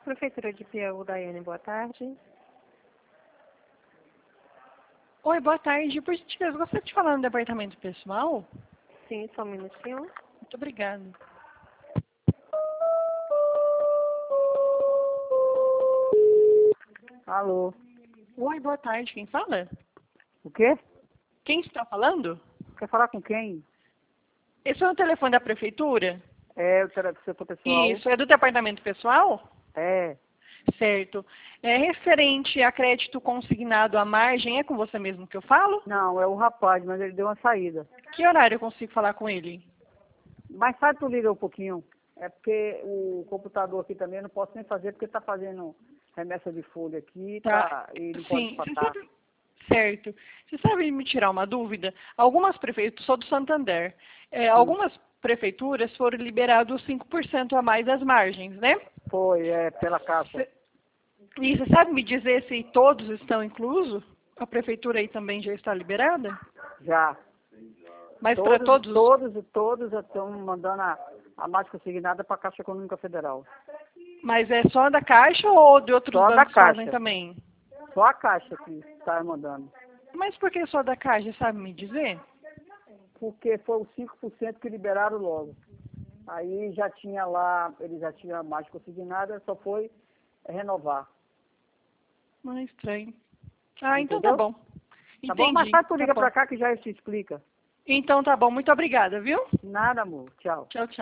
Prefeitura de Piauí, Daiane, boa tarde. Oi, boa tarde. Por gentileza, gostaria de falar no departamento pessoal? Sim, só um minutinho. Muito obrigada. Alô, Oi, boa tarde. Quem fala? o quê? Quem está falando? Quer falar com quem? Esse é o telefone da prefeitura? É, o setor pessoal. Isso, é do departamento pessoal? É, Certo. É referente a crédito consignado à margem, é com você mesmo que eu falo? não, é o rapaz, mas ele deu uma saída. Que horário eu consigo falar com ele? Mas sabe, tu liga um pouquinho. É porque o computador aqui também eu não posso nem fazer, porque tá fazendo remessa de folha aqui, Tá. e não pode Sim, você passar. sabe. Certo. Você sabe me tirar uma dúvida? Algumas prefeituras, sou do Santander, Sim. algumas prefeituras foram liberados 5% a mais das margens, né? Foi, pela caixa. E você sabe me dizer se todos estão inclusos? A prefeitura aí também já está liberada? Já. Mas para todos? Todos estão mandando a mais consignada para a Caixa Econômica Federal. Mas é só da Caixa ou de outros Só da bancos Caixa. fazem também? Só a Caixa que está mandando. Mas por que só da Caixa, sabe me dizer? Porque foi os 5% que liberaram logo. Aí já tinha lá, ele já tinha a mais consignada, só foi renovar. Não é estranho. Ah, então Entendeu? tá bom. Tá bom? Entendi. Mas tu Tá liga bom. pra cá que já te explica. Então tá bom. Muito obrigada, viu? Nada, amor. Tchau. Tchau, tchau.